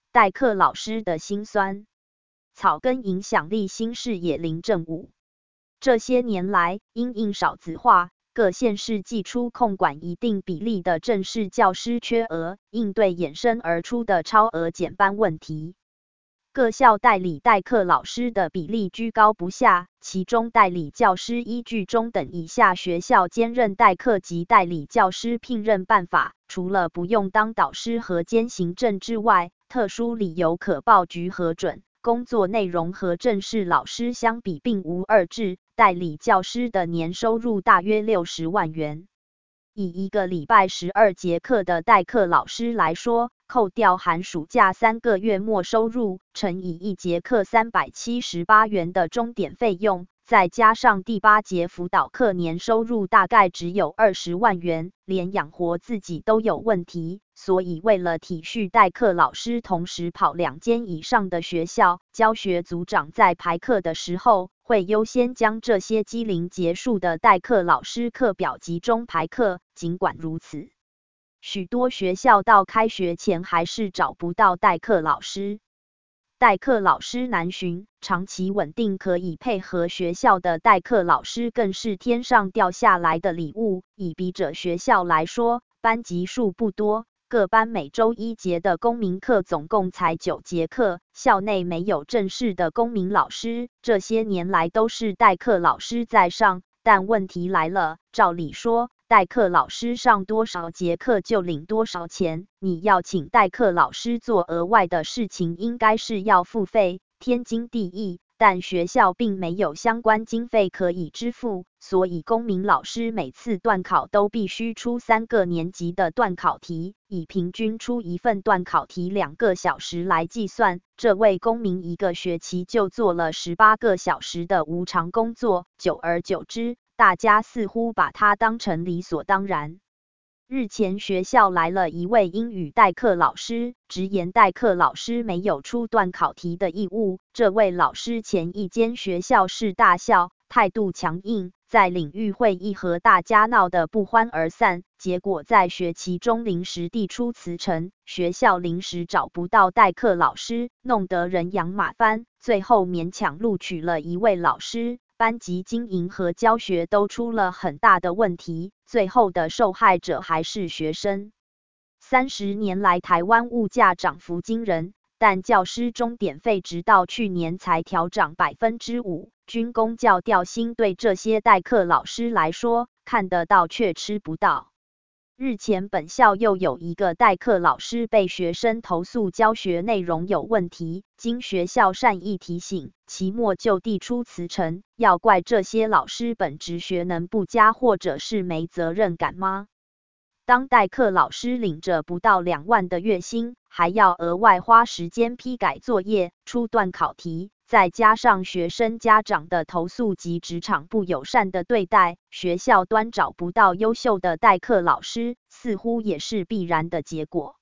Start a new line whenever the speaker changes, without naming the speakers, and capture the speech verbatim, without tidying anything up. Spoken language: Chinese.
代课老师的辛酸。草根影响力新视野林正武。这些年来，因应少子化，各县市祭出控管一定比例的正式教师缺额，应对衍生而出的超额减班问题。各校代理代课老师的比例居高不下，其中代理教师依据中等以下学校兼任代课及代理教师聘任办法，除了不用当导师和兼行政之外，特殊理由可报局核准。工作内容和正式老师相比并无二致，代理教师的年收入大约六十万元。以一个礼拜十二节课的代课老师来说，扣掉寒暑假三个月末收入，乘以一节课三百七十八元的钟点费用，再加上第八节辅导课，年收入大概只有二十万元，连养活自己都有问题。所以为了体恤代课老师同时跑两间以上的学校，教学组长在排课的时候，会优先将这些机龄结束的代课老师课表集中排课。尽管如此，许多学校到开学前还是找不到代课老师。代课老师难寻，长期稳定可以配合学校的代课老师更是天上掉下来的礼物。以笔者学校来说，班级数不多，各班每周一节的公民课总共才九节课，校内没有正式的公民老师，这些年来都是代课老师在上。但问题来了，照理说，代课老师上多少节课就领多少钱，你要请代课老师做额外的事情，应该是要付费，天经地义。但学校并没有相关经费可以支付，所以公民老师每次段考都必须出三个年级的段考题，以平均出一份段考题两个小时来计算，这位公民一个学期就做了十八个小时的无偿工作，久而久之，大家似乎把它当成理所当然。日前学校来了一位英语代课老师，直言代课老师没有出段考题的义务。这位老师前一间学校是大校，态度强硬，在领域会议和大家闹得不欢而散，结果在学期中临时递出辞呈，学校临时找不到代课老师，弄得人仰马翻，最后勉强录取了一位老师。班级经营和教学都出了很大的问题，最后的受害者还是学生。三十年来，台湾物价涨幅惊人，但教师钟点费直到去年才调涨百分之五，军公教调薪对这些代课老师来说，看得到却吃不到。日前本校又有一个代课老师被学生投诉教学内容有问题，经学校善意提醒，期末就递出辞呈，要怪这些老师本职学能不佳或者是没责任感吗？当代课老师领着不到两万的月薪，还要额外花时间批改作业、出段考题，再加上学生家长的投诉及职场不友善的对待，学校端找不到优秀的代课老师，似乎也是必然的结果。